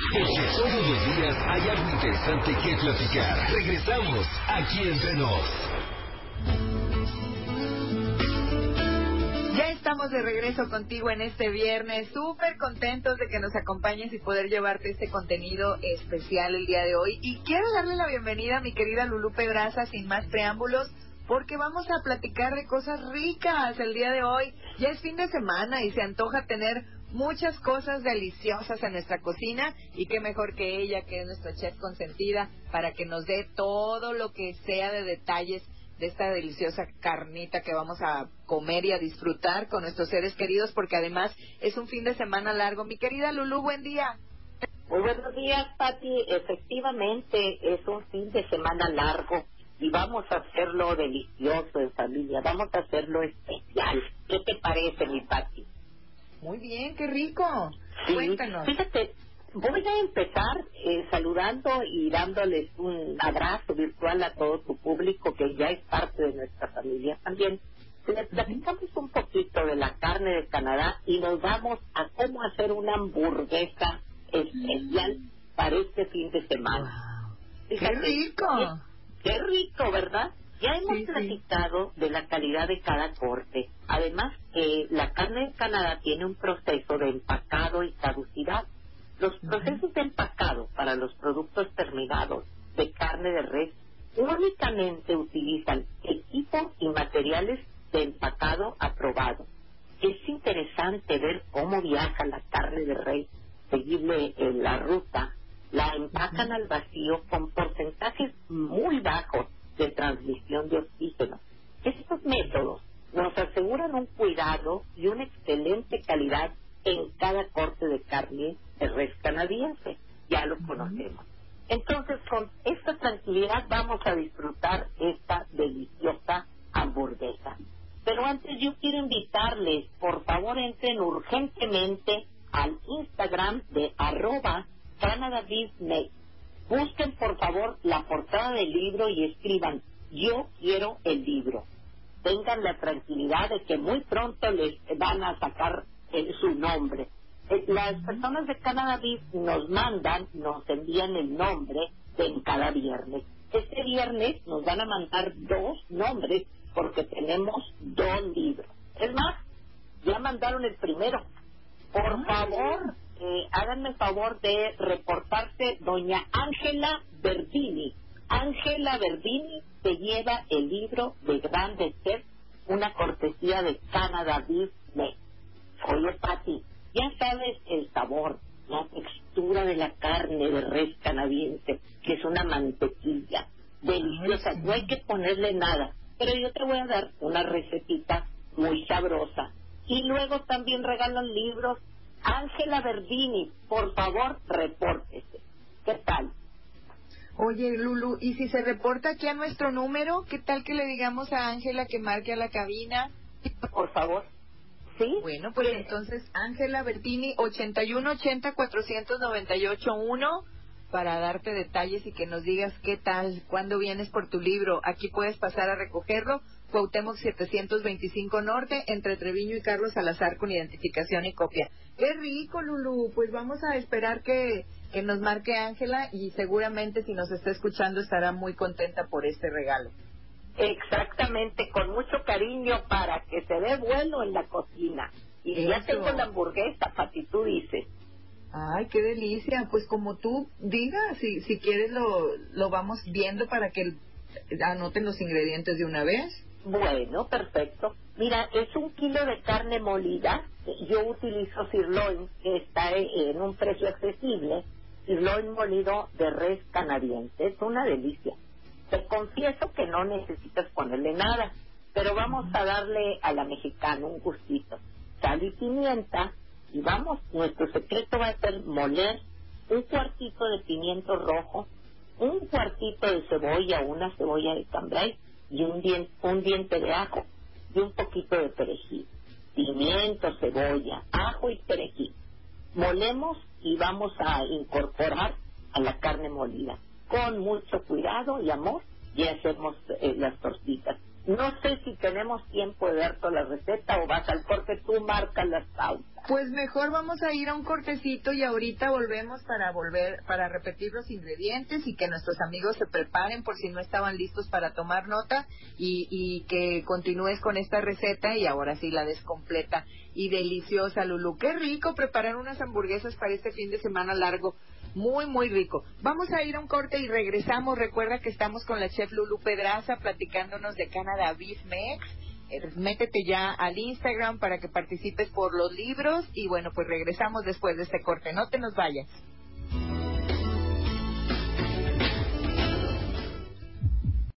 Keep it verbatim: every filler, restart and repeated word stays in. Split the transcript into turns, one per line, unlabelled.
Porque todos los días hay algo interesante que platicar. Regresamos aquí Entre Nos.
Ya estamos de regreso contigo en este viernes, súper contentos de que nos acompañes y poder llevarte este contenido especial el día de hoy. Y quiero darle la bienvenida a mi querida Lulú Pedraza, sin más preámbulos, porque vamos a platicar de cosas ricas el día de hoy. Ya es fin de semana y se antoja tener muchas cosas deliciosas en nuestra cocina, y qué mejor que ella, que es nuestra chef consentida, para que nos dé todo lo que sea de detalles de esta deliciosa carnita que vamos a comer y a disfrutar con nuestros seres queridos, porque además es un fin de semana largo. Mi querida Lulú, buen día.
Muy buenos días, Pati. Efectivamente, es un fin de semana largo y vamos a hacerlo delicioso en familia, vamos a hacerlo especial. ¿Qué te parece, mi Pati?
Muy bien, qué rico.
Sí,
cuéntanos.
Fíjate, voy a empezar eh, saludando y dándoles un abrazo virtual a todo tu público que ya es parte de nuestra familia también. Les platicamos un poquito de la carne de Canadá y nos vamos a cómo hacer una hamburguesa especial para este fin de semana. Fíjate,
¡Qué rico!
Qué, qué rico, ¿verdad? Ya hemos
Sí,
platicado sí. de la calidad de cada corte. Además, eh, la carne de Canadá tiene un proceso de empacado y caducidad. Los procesos de empacado para los productos terminados de carne de res únicamente utilizan equipo y materiales de empacado aprobado. Es interesante ver cómo viaja la carne de res, seguirle en la ruta. La empacan al vacío con porcentajes muy bajos de transmisión de oxígeno. Estos métodos nos aseguran un cuidado y una excelente calidad en cada corte de carne de res canadiense. Ya lo conocemos. Entonces, con esta tranquilidad vamos a disfrutar esta deliciosa hamburguesa. Pero antes yo quiero invitarles, por favor entren urgentemente al Instagram de arroba Canada Beef Made. Busquen por favor la portada del libro y escriban: yo quiero el libro. Tengan la tranquilidad de que muy pronto les van a sacar eh, su nombre. Eh, las personas de Canada Beef nos mandan, nos envían el nombre en cada viernes. Este viernes nos van a mandar dos nombres porque tenemos dos libros. Es más, ya mandaron el primero. Por favor, eh, háganme el favor de reportarse doña Ángela Verdini. Ángela Verdini se lleva el libro de grandes chefs, una cortesía de Canada Beef Made. Oye, Pati, ya sabes el sabor, la textura de la carne de res canadiense, que es una mantequilla deliciosa. No hay que ponerle nada, pero yo te voy a dar una recetita muy sabrosa. Y luego también regalan libros. Ángela Verdini, por favor, repórtese. ¿Qué tal?
Oye, Lulú, ¿y si se reporta aquí a nuestro número? ¿Qué tal que le digamos a Ángela que marque a la cabina?
Por favor. ¿Sí?
Bueno, pues sí. Entonces, Ángela Verdini, ochenta y uno ochenta cuatrocientos noventa y ocho uno, para darte detalles y que nos digas qué tal, cuándo vienes por tu libro. Aquí puedes pasar a recogerlo. Cuauhtémoc setecientos veinticinco Norte, entre Treviño y Carlos Salazar, con identificación y copia. ¡Qué rico, Lulú! Pues vamos a esperar que, que nos marque Ángela, y seguramente si nos está escuchando estará muy contenta por este regalo.
Exactamente, con mucho cariño para que se dé bueno en la cocina. Y Eso. Ya tengo la hamburguesa, Pati, tú dices.
Ay, qué delicia. Pues como tú digas, si, si quieres lo, lo vamos viendo para que anoten los ingredientes de una vez.
Bueno, perfecto. Mira, es un kilo de carne molida. Yo utilizo sirloin, que está en un precio accesible. Sirloin molido de res canadiense. Es una delicia. Te confieso que no necesitas ponerle nada, pero vamos a darle a la mexicana un gustito. Sal y pimienta, y vamos, nuestro secreto va a ser moler un cuartito de pimiento rojo, un cuartito de cebolla, una cebolla de cambray, y un diente, un diente de ajo, y un poquito de perejil. Pimiento, cebolla, ajo y perejil. Molemos y vamos a incorporar a la carne molida. Con mucho cuidado y amor, y hacemos eh, las tortitas. No sé si tenemos tiempo de dar toda la receta o vas al corte, tú marcas las pautas.
Pues mejor vamos a ir a un cortecito y ahorita volvemos para volver, para repetir los ingredientes y que nuestros amigos se preparen por si no estaban listos para tomar nota y, y que continúes con esta receta y ahora sí la des completa y deliciosa, Lulú. Qué rico preparar unas hamburguesas para este fin de semana largo. Muy, muy rico. Vamos a ir a un corte y regresamos. Recuerda que estamos con la chef Lulú Pedraza platicándonos de Canada Beef Mex. Eh, métete ya al Instagram para que participes por los libros y bueno, pues regresamos después de este corte. No te nos vayas.